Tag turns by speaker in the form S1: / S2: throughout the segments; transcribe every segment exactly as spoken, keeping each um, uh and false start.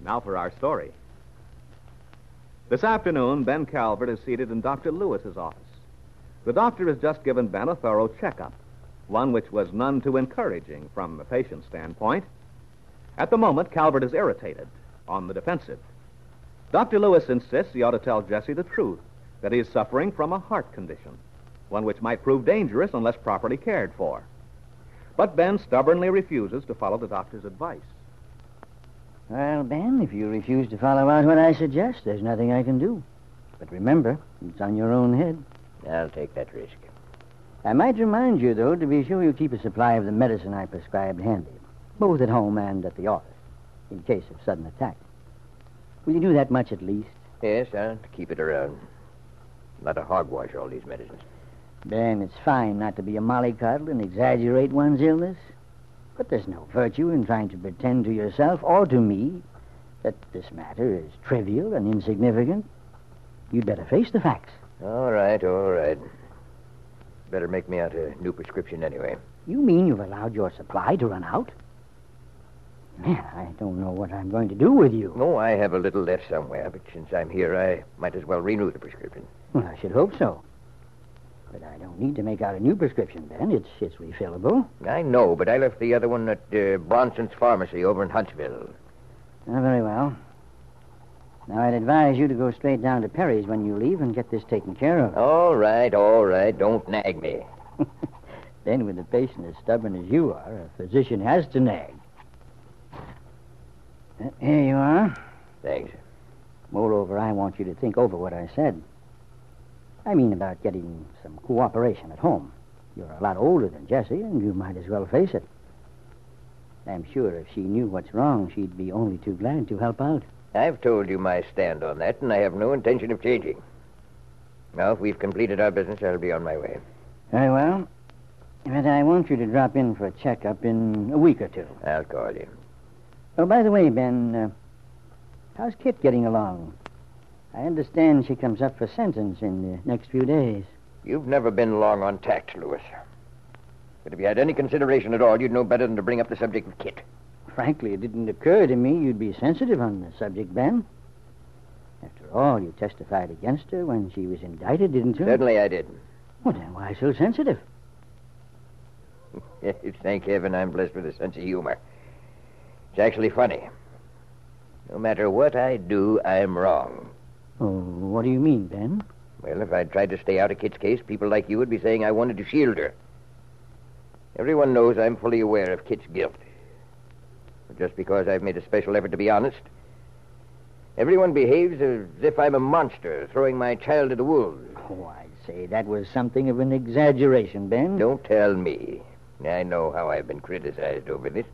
S1: Now for our story. This afternoon, Ben Calvert is seated in Doctor Lewis's office. The doctor has just given Ben a thorough checkup, one which was none too encouraging from the patient's standpoint. At the moment, Calvert is irritated, on the defensive. Doctor Lewis insists he ought to tell Jesse the truth, that he is suffering from a heart condition, one which might prove dangerous unless properly cared for. But Ben stubbornly refuses to follow the doctor's advice.
S2: Well, Ben, if you refuse to follow out what I suggest, there's nothing I can do. But remember, it's on your own head.
S3: I'll take that risk.
S2: I might remind you, though, to be sure you keep a supply of the medicine I prescribed handy, both at home and at the office, in case of sudden attack. Will you do that much at least?
S3: Yes, I'll keep it around. Not a hogwash, all these medicines.
S2: Ben, it's fine not to be a mollycoddle and exaggerate one's illness. But there's no virtue in trying to pretend to yourself or to me that this matter is trivial and insignificant. You'd better face the facts.
S3: All right, all right. Better make me out a new prescription anyway.
S2: You mean you've allowed your supply to run out? Man, I don't know what I'm going to do with you.
S3: No, I have a little left somewhere, but since I'm here, I might as well renew the prescription.
S2: Well, I should hope so. But I don't need to make out a new prescription, Ben. It's it's refillable.
S3: I know, but I left the other one at uh, Bronson's Pharmacy over in Huntsville.
S2: Oh, very well. Now, I'd advise you to go straight down to Perry's when you leave and get this taken care of.
S3: All right, all right. Don't nag me.
S2: Then, with a patient as stubborn as you are, a physician has to nag. Uh, here you are.
S3: Thanks.
S2: Moreover, I want you to think over what I said. I mean about getting some cooperation at home. You're a lot older than Jessie, and you might as well face it. I'm sure if she knew what's wrong, she'd be only too glad to help out.
S3: I've told you my stand on that, and I have no intention of changing. Now, if we've completed our business, I'll be on my way.
S2: Very well. But I want you to drop in for a checkup in a week or two.
S3: I'll call you.
S2: Oh, by the way, Ben, uh, how's Kit getting along? I understand she comes up for sentence in the next few days.
S3: You've never been long on tact, Lewis. But if you had any consideration at all, you'd know better than to bring up the subject of Kit.
S2: Frankly, it didn't occur to me you'd be sensitive on the subject, Ben. After all, you testified against her when she was indicted, didn't you?
S3: Certainly I did.
S2: Well, then why so sensitive?
S3: Yes, thank heaven I'm blessed with a sense of humor. It's actually funny. No matter what I do, I'm wrong.
S2: Oh, what do you mean, Ben?
S3: Well, if I'd tried to stay out of Kit's case, people like you would be saying I wanted to shield her. Everyone knows I'm fully aware of Kit's guilt. But just because I've made a special effort to be honest, everyone behaves as if I'm a monster throwing my child to the wolves.
S2: Oh, I'd say that was something of an exaggeration, Ben.
S3: Don't tell me. I know how I've been criticized over this.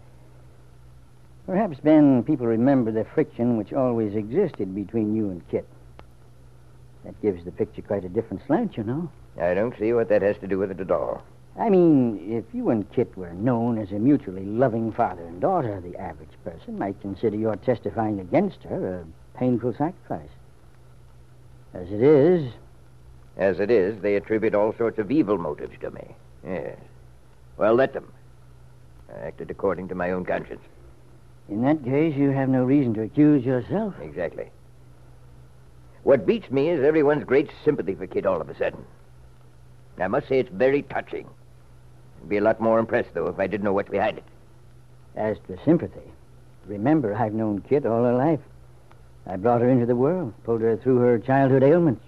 S2: Perhaps, Ben, people remember the friction which always existed between you and Kit. That gives the picture quite a different slant, you know.
S3: I don't see what that has to do with it at all.
S2: I mean, if you and Kit were known as a mutually loving father and daughter, the average person might consider your testifying against her a painful sacrifice. As it is...
S3: As it is, they attribute all sorts of evil motives to me. Yes. Well, let them. I acted according to my own conscience.
S2: In that case, you have no reason to accuse yourself.
S3: Exactly. What beats me is everyone's great sympathy for Kit all of a sudden. I must say it's very touching. I'd be a lot more impressed, though, if I didn't know what's behind it.
S2: As to sympathy, remember, I've known Kit all her life. I brought her into the world, pulled her through her childhood ailments.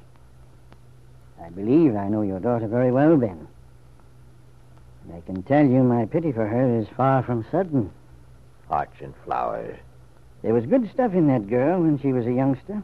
S2: I believe I know your daughter very well, Ben. And I can tell you my pity for her is far from sudden.
S3: Hearts and flowers.
S2: There was good stuff in that girl when she was a youngster.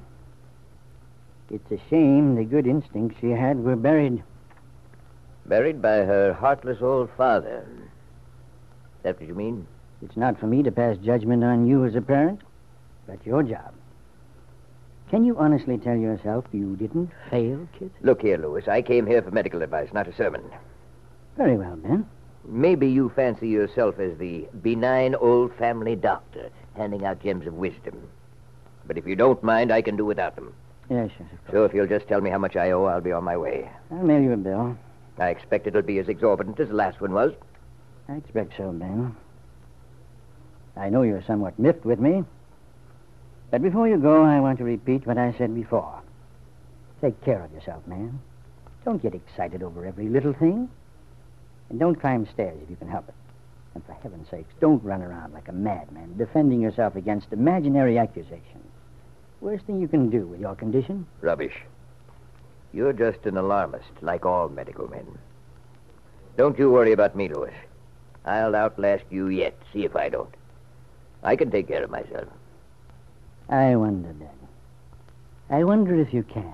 S2: It's a shame the good instincts she had were buried.
S3: Buried by her heartless old father. Is that what you mean?
S2: It's not for me to pass judgment on you as a parent. That's your job. Can you honestly tell yourself you didn't fail, Kit?
S3: Look here, Lewis. I came here for medical advice, not a sermon.
S2: Very well, Ben.
S3: Maybe you fancy yourself as the benign old family doctor, handing out gems of wisdom. But if you don't mind, I can do without them.
S2: Yes, yes, of course.
S3: So if you'll just tell me how much I owe, I'll be on my way.
S2: I'll mail you a bill.
S3: I expect it'll be as exorbitant as the last one was.
S2: I expect so, Ben. I know you're somewhat miffed with me. But before you go, I want to repeat what I said before. Take care of yourself, man. Don't get excited over every little thing. And don't climb stairs if you can help it. And for heaven's sakes, don't run around like a madman, defending yourself against imaginary accusations. Worst thing you can do with your condition.
S3: Rubbish. You're just an alarmist, like all medical men. Don't you worry about me, Louis. I'll outlast you yet. See if I don't. I can take care of myself.
S2: I wonder, then. I wonder if you can.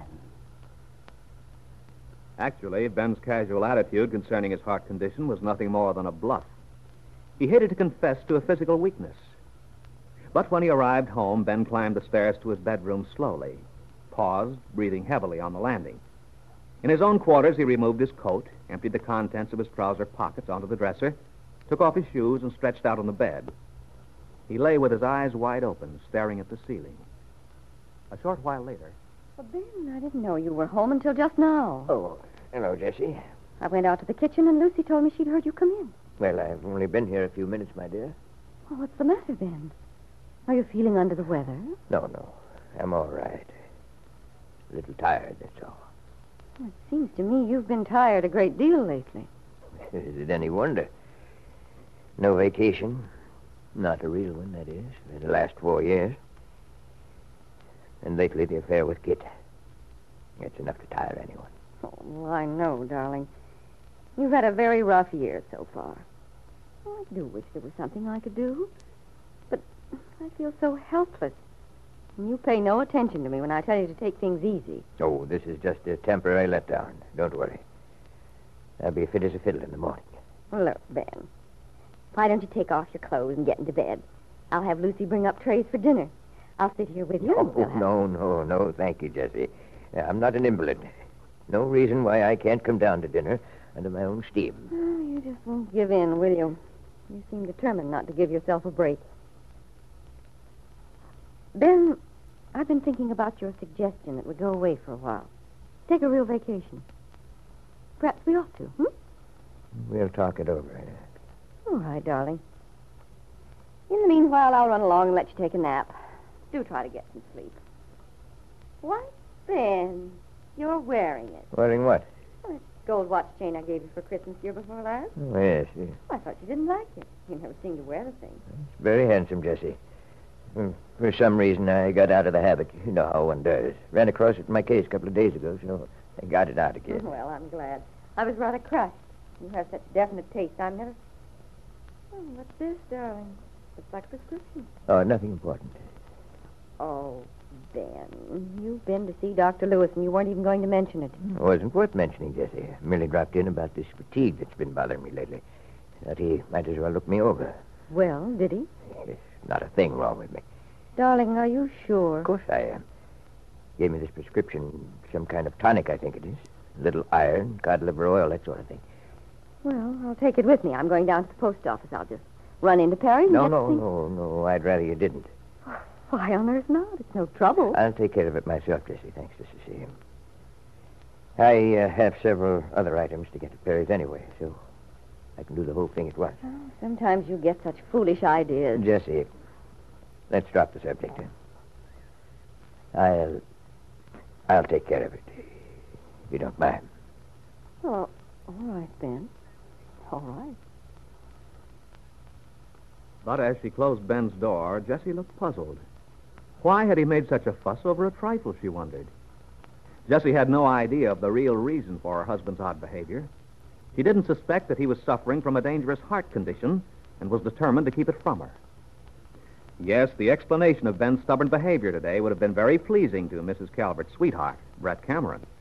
S1: Actually, Ben's casual attitude concerning his heart condition was nothing more than a bluff. He hated to confess to a physical weakness. But when he arrived home, Ben climbed the stairs to his bedroom slowly, paused, breathing heavily on the landing. In his own quarters, he removed his coat, emptied the contents of his trouser pockets onto the dresser, took off his shoes, and stretched out on the bed. He lay with his eyes wide open, staring at the ceiling. A short while later...
S4: Well, Ben, I didn't know you were home until just now.
S3: Oh, hello, Jessie.
S4: I went out to the kitchen, and Lucy told me she'd heard you come in.
S3: Well, I've only been here a few minutes, my dear.
S4: Oh, what's the matter, Ben? Are you feeling under the weather?
S3: No, no. I'm all right. A little tired, that's all.
S4: Well, it seems to me you've been tired a great deal lately.
S3: Is it any wonder? No vacation. Not a real one, that is, for the last four years. And lately the affair with Kit. It's enough to tire anyone.
S4: Oh, well, I know, darling. You've had a very rough year so far. Oh, I do wish there was something I could do. But I feel so helpless. And you pay no attention to me when I tell you to take things easy.
S3: Oh, this is just a temporary letdown. Don't worry. I'll be fit as a fiddle in the morning.
S4: Look, Ben, why don't you take off your clothes and get into bed? I'll have Lucy bring up trays for dinner. I'll sit here with you.
S3: Oh,
S4: We'll have...
S3: no, no, no. Thank you, Jessie. I'm not an invalid. No reason why I can't come down to dinner under my own steam.
S4: Oh, you just won't give in, will you? You seem determined not to give yourself a break. Ben, I've been thinking about your suggestion that we go away for a while. Take a real vacation. Perhaps we ought to, hmm?
S3: We'll talk it over.
S4: All right, darling. In the meanwhile, I'll run along and let you take a nap. Do try to get some sleep. What, Ben? You're wearing it.
S3: Wearing what?
S4: Well, that gold watch chain I gave you for Christmas year before last.
S3: Oh, yes, yes.
S4: I thought you didn't like it. You never seemed to wear the thing.
S3: It's very handsome, Jessie. Mm, For some reason, I got out of the habit. You know how one does. Ran across it in my case a couple of days ago, so I got it out again.
S4: Well, I'm glad. I was rather crushed. You have such definite taste. I've never... Oh, what's this, darling? It's like a prescription.
S3: Oh, nothing important.
S4: Oh, Ben, you've been to see Doctor Lewis, and you weren't even going to mention it.
S3: It wasn't worth mentioning, Jessie. I merely dropped in about this fatigue that's been bothering me lately. Thought he might as well look me over.
S4: Well, did he?
S3: There's not a thing wrong with me.
S4: Darling, are you sure?
S3: Of course I am. Gave me this prescription, some kind of tonic, I think it is. A little iron, cod liver oil, that sort of thing.
S4: Well, I'll take it with me. I'm going down to the post office. I'll just run into Perry and
S3: No,
S4: get
S3: no,
S4: the...
S3: no, no. I'd rather you didn't.
S4: Why on earth not? It's no trouble.
S3: I'll take care of it myself, Jessie. Thanks, to Cecilia. I uh, have several other items to get to Perry's anyway, so I can do the whole thing at once.
S4: Oh, sometimes you get such foolish ideas.
S3: Jessie, let's drop the subject. Huh? I'll, I'll take care of it, if you don't mind.
S4: Oh, all right, Ben. All right.
S1: But as she closed Ben's door, Jessie looked puzzled. Why had he made such a fuss over a trifle, she wondered. Jessie had no idea of the real reason for her husband's odd behavior. She didn't suspect that he was suffering from a dangerous heart condition and was determined to keep it from her. Yes, the explanation of Ben's stubborn behavior today would have been very pleasing to Missus Calvert's sweetheart, Brett Cameron.